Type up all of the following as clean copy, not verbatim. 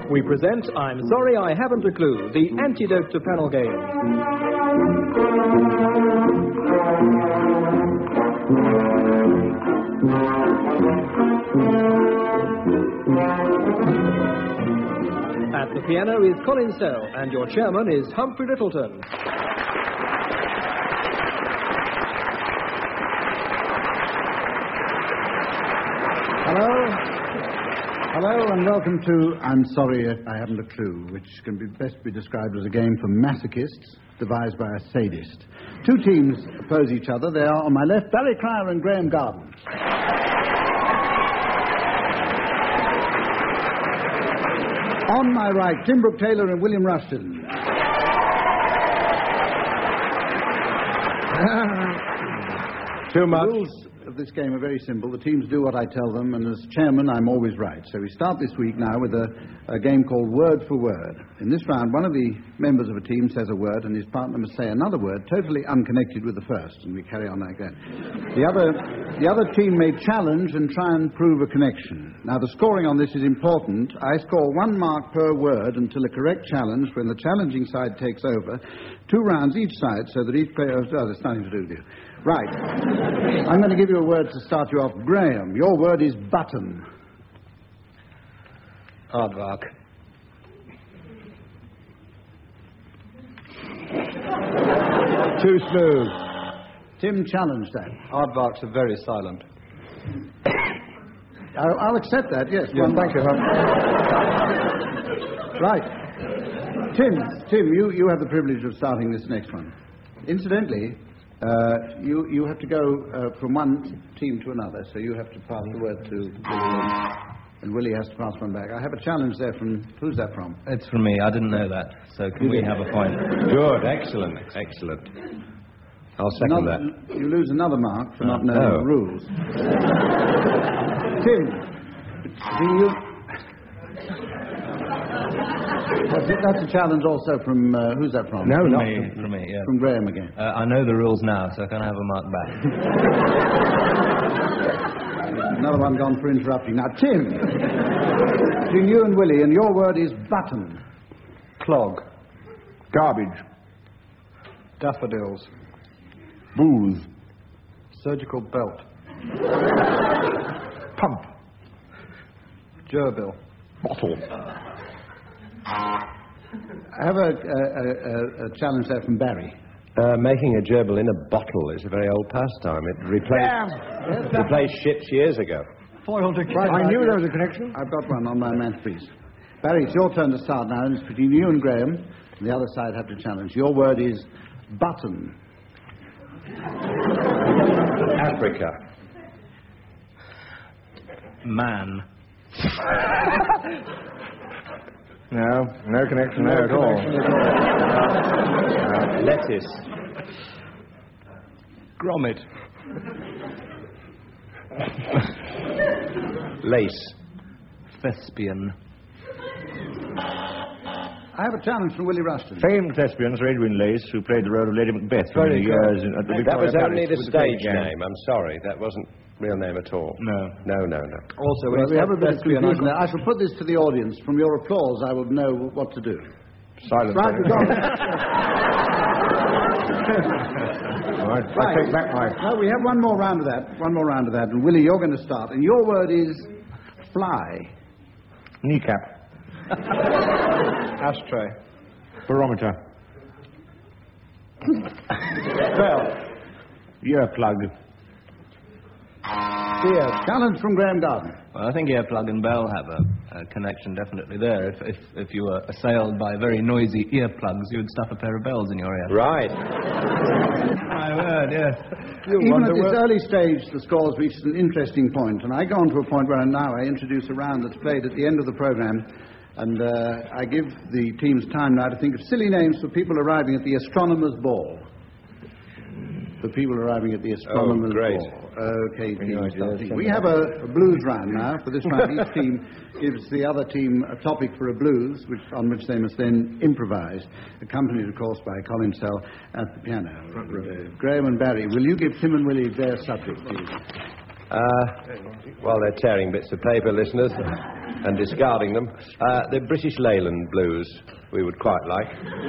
we present I'm Sorry I Haven't a Clue, the antidote to panel games. At the piano is Colin Sell, and your chairman is Humphrey Littleton. Hello and welcome to I'm Sorry I Haven't a Clue, which can best be described as a game for masochists devised by a sadist. Two teams oppose each other. They are, on my left, Barry Cryer and Graham Garden. On my right, Tim Brooke Taylor and William Rushton. Too much. The rules of this game are very simple. The teams do what I tell them, and as chairman, I'm always right. So we start this week now with a game called Word for Word. In this round, one of the members of a team says a word, and his partner must say another word, totally unconnected with the first, and we carry on like that. The other team may challenge and try and prove a connection. Now, the scoring on this is important. I score 1 mark per word until a correct challenge, when the challenging side takes over. 2 rounds each side, so that each player... Oh, there's nothing to do with you. Right. I'm going to give you a word to start you off. Graham, your word is button. Aardvark. Too smooth. Tim challenged that. Aardvarks are very silent. I'll accept that, yes. Yeah, thank you. Right. Tim, you have the privilege of starting this next one. Incidentally... You have to go from one team to another, so you have to pass the word to Willie, and Willie has to pass one back. I have a challenge there from... Who's that from? It's from me. I didn't know that. So can we have a point? Good. Excellent. I'll second that. You lose another mark for not knowing the rules. Tim, do you... That's a challenge also from... who's that from? No, not from me, yeah. From Graham again. I know the rules now, so I can have a mark back. Another one gone for interrupting. Now, Tim, between you and Willie, and your word is button. Clog. Garbage. Daffodils. Booze. Surgical belt. Pump. Gerbil. Bottle. I have a challenge there from Barry. Making a gerbil in a bottle is a very old pastime. It replaced ships years ago. Foiled a Right, I knew there was a connection. I've got one on my mantelpiece. Barry, it's your turn to start now, and it's between you and Graham. And the other side have to challenge. Your word is button. Africa. Man. No connection there at all. Lettuce. Grommet. Lace. Thespian. I have a challenge from Willie Rushton. Famed thespian Sir Edwin Lace, who played the role of Lady Macbeth for many years at the That was Victoria only Palace the with stage Queen Gang. name. I'm sorry. That wasn't real name at all. No. No. Also, Well, we have a bit of confusion there. I shall put this to the audience. From your applause, I will know what to do. Silence. Right, we've got... Right, I take back my... No, we have one more round of that. And Willie, you're going to start. And your word is fly. Kneecap. Ashtray. Barometer. Bell. Earplug. Here, challenge from Graham Garden. Well, I think earplug and bell have a connection definitely there. If you were assailed by very noisy earplugs, you would stuff a pair of bells in your ear. Right. My word, yes. Even at this early stage, the scores reached an interesting point, and I go on to a point where now I introduce a round that's played at the end of the programme, and I give the teams time now to think of silly names for people arriving at the astronomer's ball. For people arriving at the astronomer's ball. Okay, team. We have a blues round now. For this round, each team gives the other team a topic for a blues, on which they must then improvise, accompanied, of course, by Colin Sell at the piano. Graham and Barry, will you give Tim and Willie their subject, please? While they're tearing bits of paper, listeners, and discarding them, the British Leyland Blues we would quite like.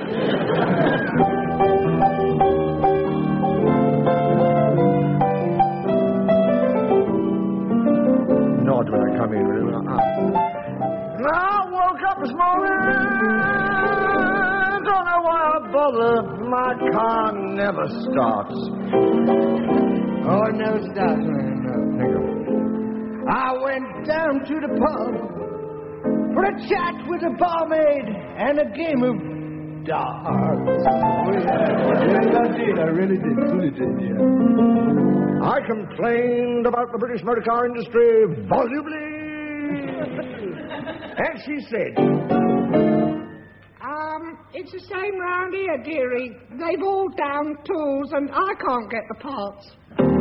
Nod when I come in, really. I woke up this morning, don't know why I bother, my car never starts. Oh, it never starts. No. I went down to the pub for a chat with a barmaid and a game of darts. I really did, truly did, yeah. I complained about the British motor car industry volubly. And she said, it's the same round here, dearie. They've all down tools and I can't get the parts.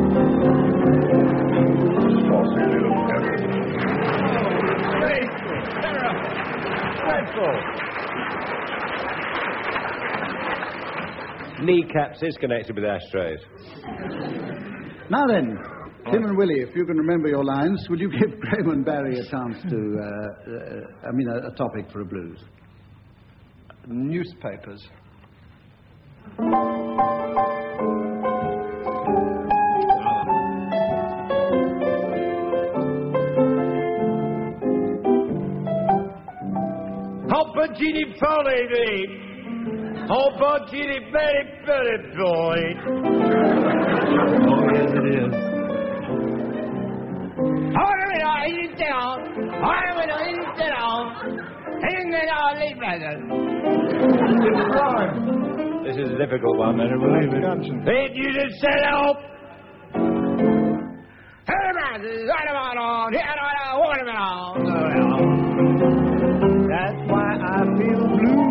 Kneecaps is connected with ashtrays. Now then, Tim and Willie, if you can remember your lines, will you give Graham and Barry a chance to, a topic for a blues? Newspapers. Opportunity folly, opportunity very, very boy. Oh, yes, it is. This is a difficult one, man. If you just set up. That's why I feel blue.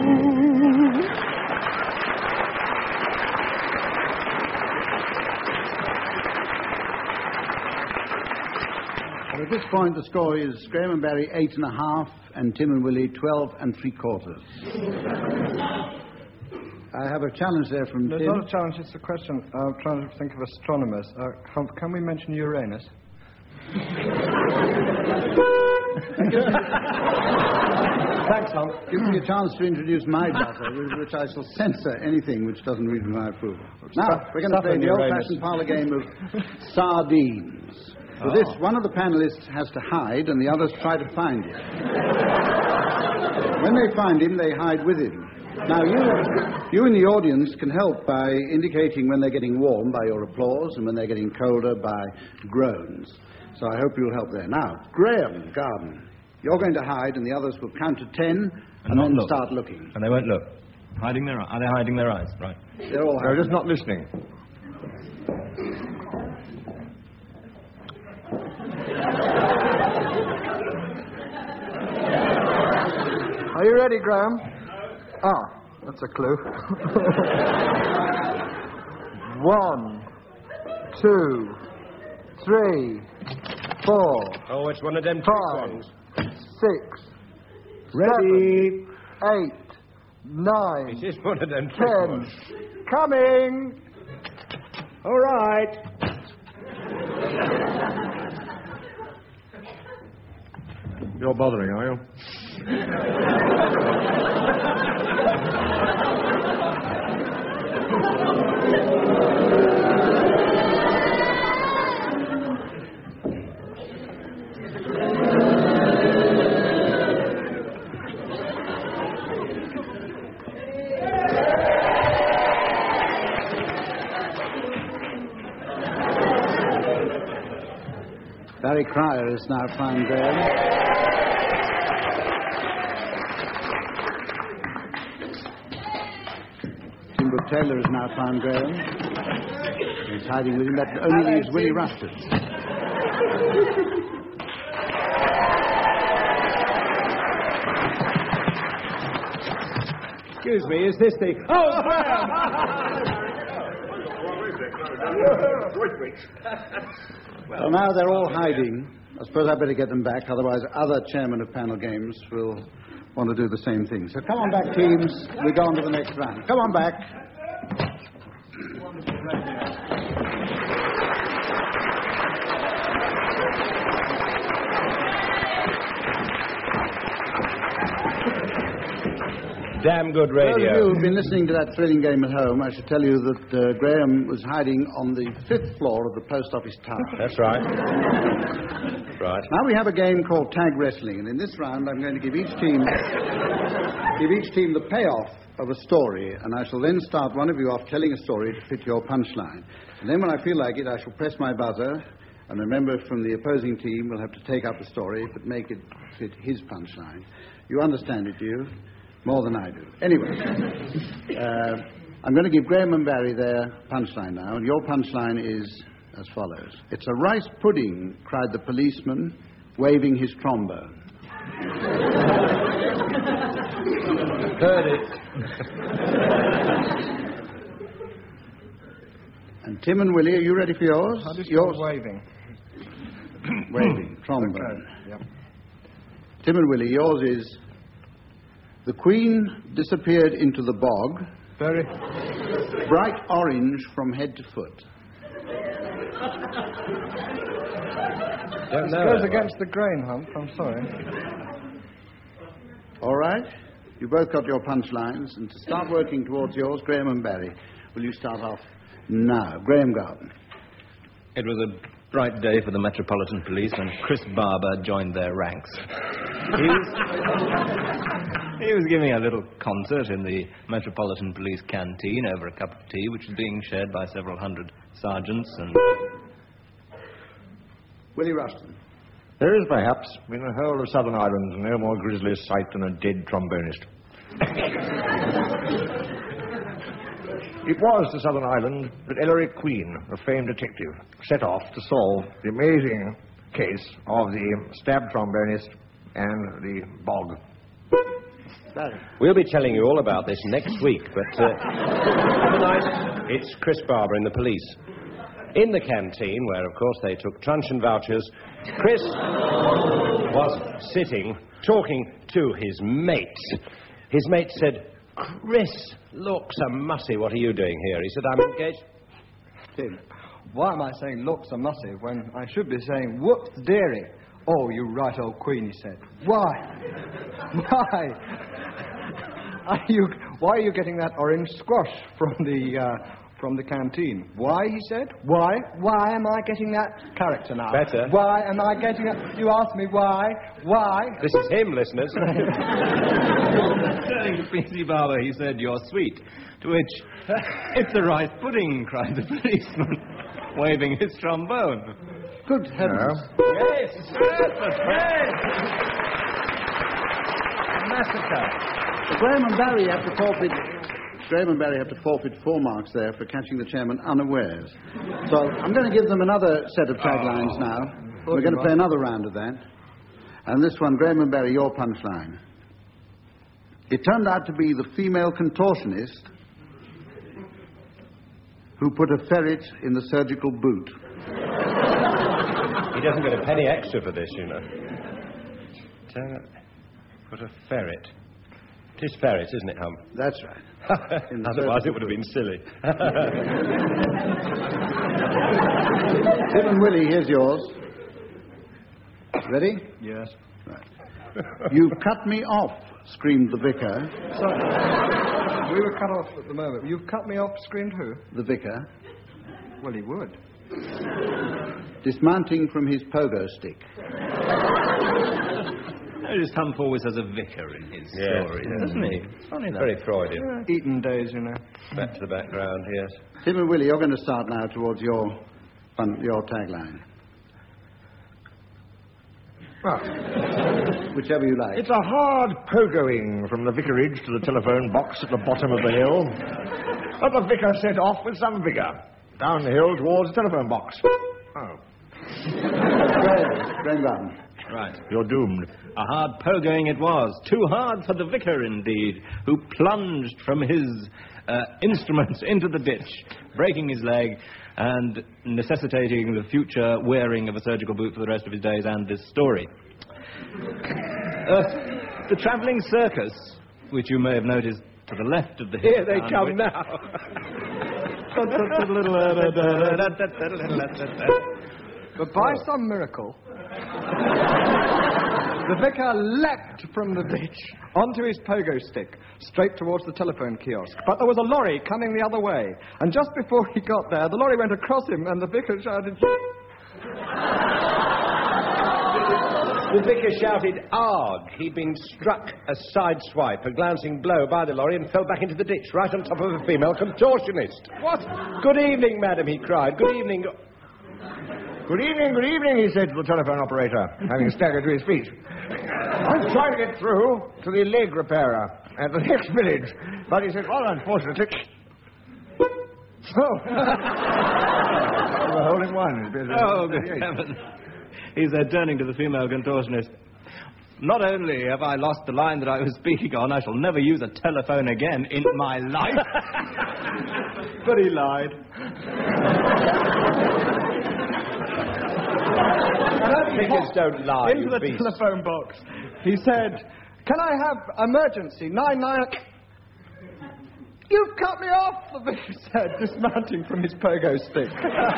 Well, at this point, the score is Graham and Barry 8.5 and Tim and Willie 12 3/4. I have a challenge there from There's Tim. not a challenge, it's a question. I'm trying to think of astronomers. Can we mention Uranus? Thanks, Tom. Gives me a chance to introduce my buzzer, with which I shall censor anything which doesn't read my approval. Now, we're going to play the old-fashioned parlour game of sardines. For this, one of the panellists has to hide, and the others try to find him. When they find him, they hide with him. Now, you in the audience can help by indicating when they're getting warm by your applause and when they're getting colder by groans. So I hope you'll help there. Now, Graham Garden, you're going to hide and the others will count to 10 and then start looking. And they won't look. Are they hiding their eyes? Right. They're all hiding. They're just not listening. Are you ready, Graham? Ah, that's a clue. 1, 2, 3, 4. Oh, it's one of them 5, ones. 6. Ready. 7, 8, 9. It is one of them 10. ones. Coming. All right. You're bothering, are you? Barry Cryer is now found Graham. Taylor has now found Graham. He's hiding with him. That only leaves Willie Rushton. Excuse me, is this the... Oh, Well, now they're all hiding. I suppose I better get them back, otherwise other chairmen of panel games will want to do the same thing. So come on back, teams. We go on to the next round. Come on back. damn good Those of you radio. who've been listening to that thrilling game at home, I should tell you that Graham was hiding on the 5th floor of the post office tower. That's right. Right. Now we have a game called tag wrestling, and in this round I'm going to give each team the payoff of a story, and I shall then start one of you off telling a story to fit your punchline. And then when I feel like it, I shall press my buzzer, and a member from the opposing team will have to take up the story but make it fit his punchline. You understand it, do you? More than I do. Anyway, I'm going to give Graham and Barry their punchline now, and your punchline is as follows. It's a rice pudding, cried the policeman, waving his trombone. Heard it. And Tim and Willie, are you ready for yours? How do you yours? spell waving? Waving, trombone. Okay, yep. Tim and Willie, yours is... The Queen disappeared into the bog, Very... bright orange from head to foot. Don't This know. goes against the grain, Hump. I'm sorry. All right? You both got your punchlines, and to start working towards yours, Graham and Barry, will you start off now? Graham Garden. It was a bright day for the Metropolitan Police when Chris Barber joined their ranks. He was giving a little concert in the Metropolitan Police canteen over a cup of tea, which was being shared by several hundred sergeants and... Willie Rushton. There is perhaps in the whole of Southern Ireland no more grisly sight than a dead trombonist. It was to Southern Ireland that Ellery Queen, a famed detective, set off to solve the amazing case of the stabbed trombonist and the bog. We'll be telling you all about this next week, but tonight it's Chris Barber in the police. In the canteen, where, of course, they took truncheon vouchers, Chris was sitting, talking to his mate. His mate said, "Chris, looks a mussy, what are you doing here?" He said, "I'm engaged." Tim, why am I saying looks a mussy when I should be saying whoops dearie? Oh, you right old Queen, he said. Why? Why? Why are you getting that orange squash from the canteen? Why, he said? Why? Why am I getting that character now? Better. Why am I getting that? You asked me why. Why? This is him, listeners. Turning to P.C. Barber, he said, "You're sweet." To which, "It's a rice pudding," cried the policeman, waving his trombone. Good heavens. Yes! Massacre. Graham and Barry have to forfeit... Graham and Barry have to forfeit 4 marks there for catching the chairman unawares. So I'm going to give them another set of taglines now. We're going to play another round of that. And this one, Graham and Barry, your punchline. It turned out to be the female contortionist who put a ferret in the surgical boot. He doesn't get a penny extra for this, you know. Put a ferret. It is ferret, isn't it, Hump? That's right. Otherwise it would have been silly. Tim and Willie, here's yours. Ready? Yes. Right. "You've cut me off," screamed the vicar. Sorry. We were cut off at the moment. You've cut me off, screamed who? The vicar, Well, he would. dismounting from his pogo stick. Notice Hump always has a vicar in his story, doesn't he? It's funny that. Very Freudian. Eton days, you know. Back to the background, yes. Tim and Willie, you're going to start now towards your tagline. Whichever you like. It's a hard pogoing from the vicarage to the telephone box at the bottom of the hill. But the vicar set off with some vigour. Down the hill towards the telephone box. Oh. Graham Garden. Right. You're doomed. A hard pogoing it was. Too hard for the vicar, indeed, who plunged from his instruments into the ditch, breaking his leg and necessitating the future wearing of a surgical boot for the rest of his days and this story. The travelling circus, which you may have noticed to the left of the hill. Here they come now. But by some miracle, The vicar leapt from the ditch onto his pogo stick, straight towards the telephone kiosk. But there was a lorry coming the other way, and just before he got there, the lorry went across him, and the vicar shouted... The vicar shouted, "Arg!" He'd been struck a sideswipe, a glancing blow by the lorry, and fell back into the ditch, right on top of a female contortionist. What? Good evening, madam, he cried. Good evening. Good evening, he said to the telephone operator, having staggered to his feet. I'm trying to get through to the leg repairer at the next village. But he said, well, unfortunately... Oh. The hole in one. Oh, good heavens. He said, turning to the female contortionist, "Not only have I lost the line that I was speaking on, I shall never use a telephone again in my life." But he lied. Figures don't lie, Into you the beast. telephone box. He said, "Can I have emergency 99... You've cut me off," the vicar said, dismounting from his pogo stick.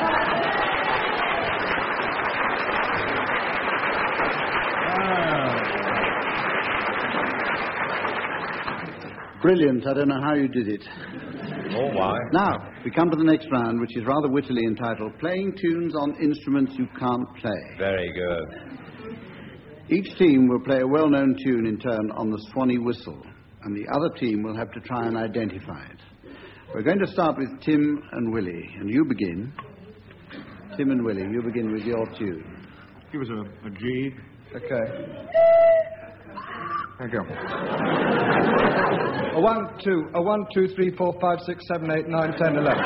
Brilliant. I don't know how you did it. Or why. Now, we come to the next round, which is rather wittily entitled Playing Tunes on Instruments You Can't Play. Very good. Each team will play a well-known tune in turn on the Swanee whistle, and the other team will have to try and identify it. We're going to start with Tim and Willie, and you begin. Tim and Willie, you begin with your tune. Give us a G. Okay. Thank you. A 1, 2, 3, 4, 5, 6, 7, 8, 9, 10, 11.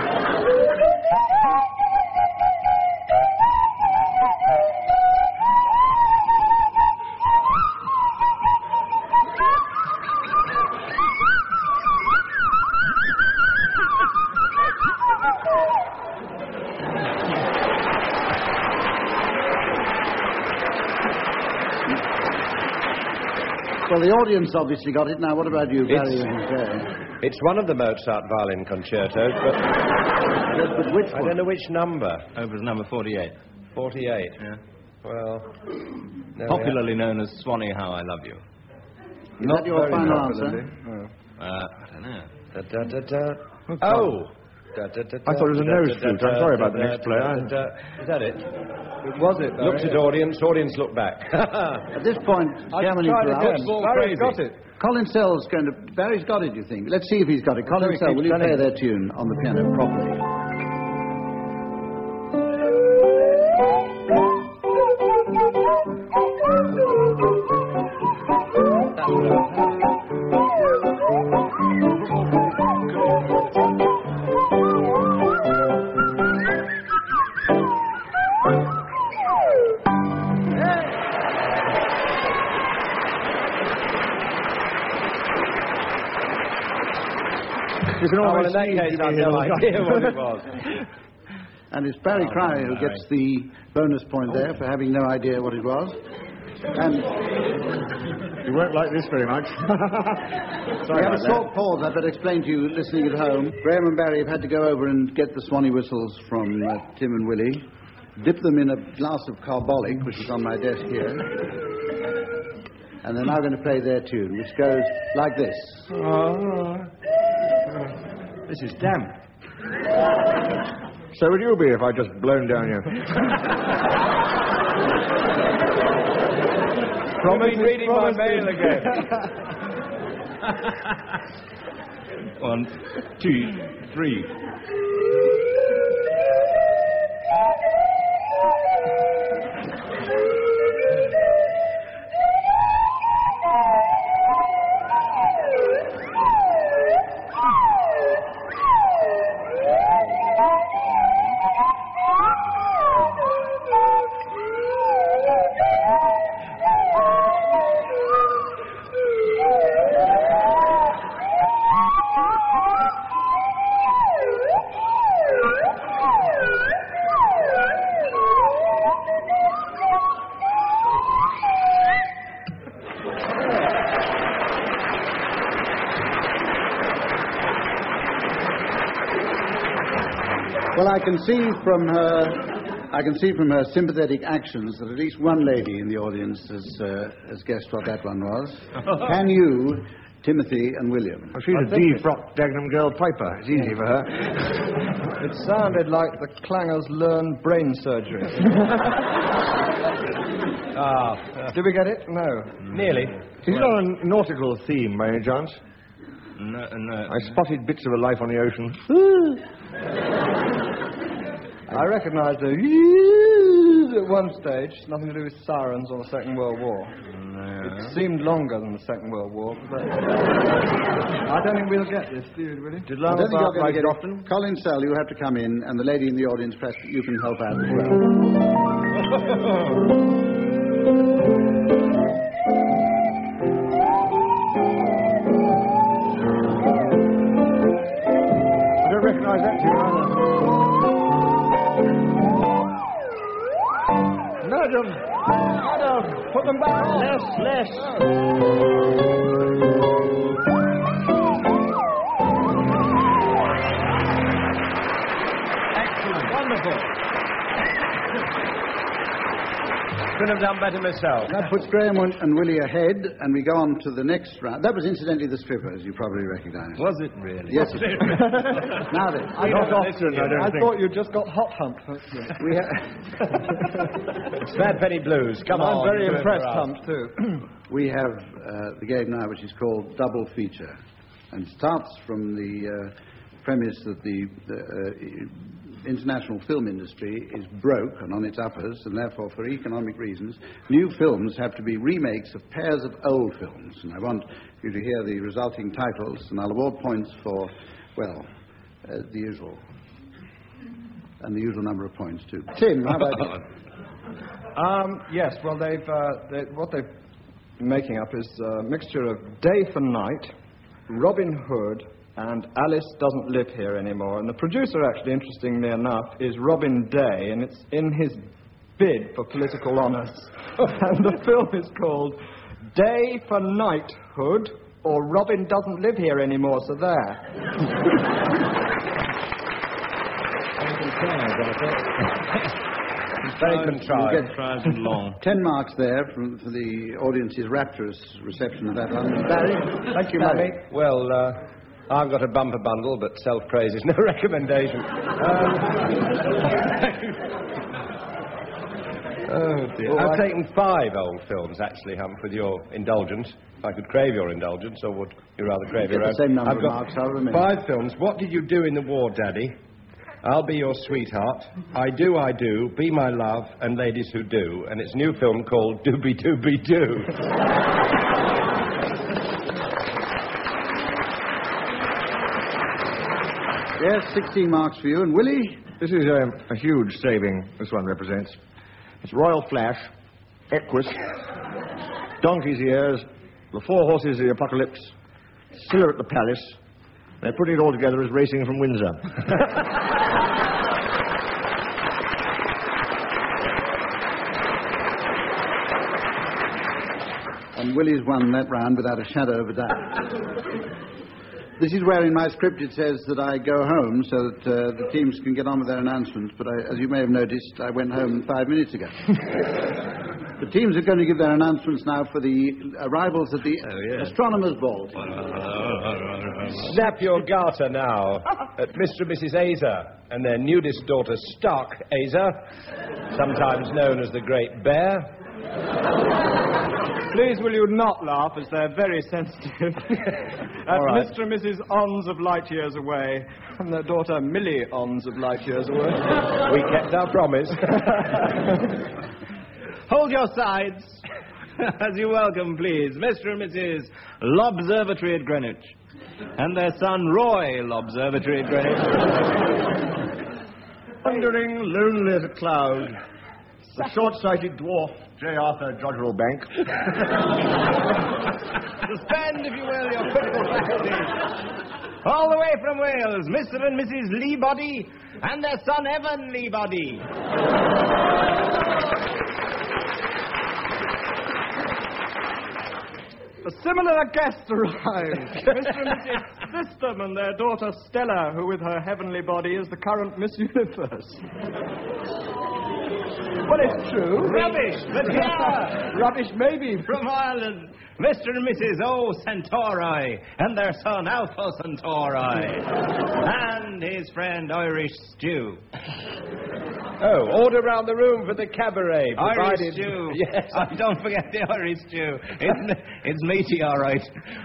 Well, the audience obviously got it. Now, what about you, Barry? It's one of the Mozart violin concertos, but which I don't know which number. It was number 48. 48? Yeah. Well... Popularly known as Swanee, How I Love You. Is that your final answer? I don't know. Oh! I thought it was a nose flute. I'm sorry about the next player. Is that it? Was it, Barry? Looked at audience looked back. At this point, Chairman Barry's got it. Colin Sell's going to... Barry's got it, you think? Let's see if he's got it. Colin Sell, will you play their tune on the piano properly? You can almost in that case, I have no idea what it was. And it's Barry Cryer who gets the bonus point there for having no idea what it was. And you won't like this very much. we have a short pause. I better explain to you, listening at home. Graham and Barry have had to go over and get the Swanee whistles from Tim and Willie, dip them in a glass of carbolic, which is on my desk here, and they're now going to play their tune, which goes like this. This is damp. So would you be if I just blown down your... Promise reading my mail again. 1, 2, 3. Well, I can see from her I can see from her sympathetic actions that at least one lady in the audience has guessed what that one was. Can you, Timothy and William? Well, she's a D-frock Dagenham girl piper. It's easy for her. It sounded like the clangers learned brain surgery. Did we get it? No. Nearly. Is it on a nautical theme, by any chance? No. I spotted bits of a life on the ocean. I recognised a at one stage. Nothing to do with sirens or the Second World War. No. It seemed longer than the Second World War, but I don't think we'll get this, do you, really? I don't think you're going to get it. Colin Sell, you have to come in, and the lady in the audience, perhaps you can help out as I don't recognise that tune either. Madam! Put them back on! Less! Excellent. Wonderful. Couldn't have done better myself. That puts Graham and Willie ahead, and we go on to the next round. That was incidentally the strippers, you probably recognise. Was it really? Yes, it was. Now then, I thought you just got hot humped. we have... Bad Penny Blues. Come on. I'm very impressed, humped, too. We have the game now, which is called Double Feature, and starts from the premise that the international film industry is broke and on its uppers, and therefore, for economic reasons, new films have to be remakes of pairs of old films. And I want you to hear the resulting titles, and I'll award points for, well, the usual. And the usual number of points, too. Tim, how about you? Yes, well, what they're making up is a mixture of Day for Night, Robin Hood, and Alice Doesn't Live Here Anymore. And the producer, actually, interestingly enough, is Robin Day, and it's in his bid for political honours. And the film is called Day for Knighthood, or Robin Doesn't Live Here Anymore, so there. Very contrived. Long. 10 marks there for the audience's rapturous reception of that one. Barry? Thank you, Manny. Well, I've got a bumper bundle, but self-praise is no recommendation. Oh, dear. I've taken 5 old films, actually, Hump, with your indulgence. If I could crave your indulgence, or would you rather crave your own? The same number I've of got marks, however many. 5 films. What Did You Do in the War, Daddy? I'll Be Your Sweetheart, I Do, Be My Love, and Ladies Who Do. And it's a new film called Doobie Doobie Doo. Yes, 16 marks for you. And Willie? This is a huge saving this one represents. It's Royal Flash, Equus, Donkey's Ears, The Four Horses of the Apocalypse, Scylla at the Palace. They're putting it all together as Racing from Windsor. And Willie's won that round without a shadow of a doubt. This is where in my script it says that I go home so that the teams can get on with their announcements, but as you may have noticed, I went home 5 minutes ago. The teams are going to give their announcements now for the arrivals at the Astronomers' Ball. Snap your garter now at Mr. and Mrs. Azer and their nudist daughter, Stark Azer, sometimes known as the Great Bear. Please will you not laugh, as they're very sensitive. That's right. Mr. and Mrs. Ons of Light Years Away, and their daughter Millie Ons of Light Years Away. We kept our promise. Hold your sides, as you welcome, please, Mr. and Mrs. Lobservatory at Greenwich, and their son Roy Lobservatory at Greenwich. Wandering lonely as a cloud, the short-sighted dwarf, J. Arthur Jodrell Bank. Suspend, if you will, your critical faculties. All the way from Wales, Mr. and Mrs. Leebody and their son Evan Leebody. A similar guest arrived. Mr. and Mrs. System and their daughter Stella, who with her heavenly body is the current Miss Universe. Well, it's true. Rubbish, but yeah. Rubbish, maybe. From Ireland, Mr. and Mrs. O. Centauri and their son Alpha Centauri and his friend Irish Stew. Oh, order round the room for the cabaret. Irish Stew. Yes. Oh, don't forget the Irish Stew. It's meaty, all right.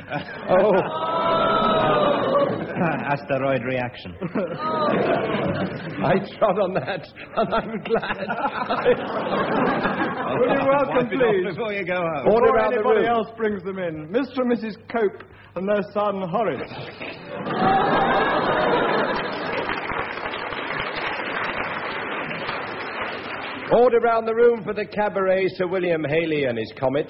Asteroid reaction. I trod on that, and I'm glad. Will you welcome, please? Before you go home. Order Before round the anybody room. else brings them in, Mr. and Mrs. Cope and their son Horace. Order round the room for the cabaret, Sir William Haley and his comets.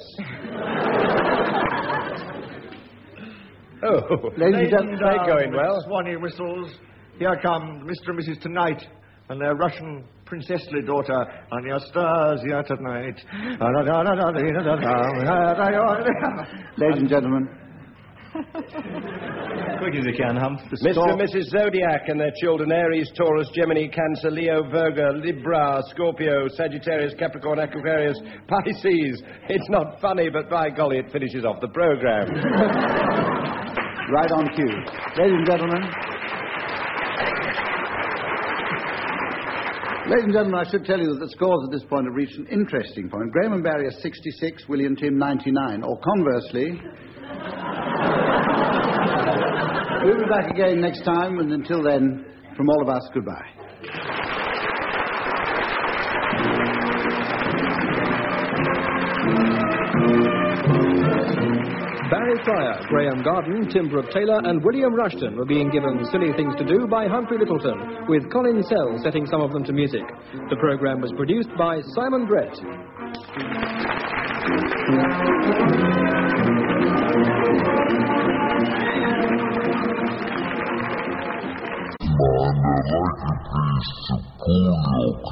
Oh, Ladies and gentlemen, they're going well. Swanee whistles. Here come Mr. and Mrs. Tonight and their Russian princessly daughter, Anastasia Tonight. ladies and gentlemen, Quick as you can, Hump. Mr. and Mrs. Zodiac and their children, Aries, Taurus, Gemini, Cancer, Leo, Virgo, Libra, Scorpio, Sagittarius, Capricorn, Aquarius, Pisces. It's not funny, but by golly, it finishes off the programme. right on cue. Ladies and gentlemen, I should tell you that the scores at this point have reached an interesting point. Graham and Barry are 66, William Tim 99, or conversely. We'll be back again next time, and until then, from all of us, goodbye. Barry Fryer, Graham Garden, Tim Brooke Taylor and William Rushton were being given Silly Things to Do by Humphrey Littleton, with Colin Sell setting some of them to music. The programme was produced by Simon Brett. Man, I'd like a piece of polio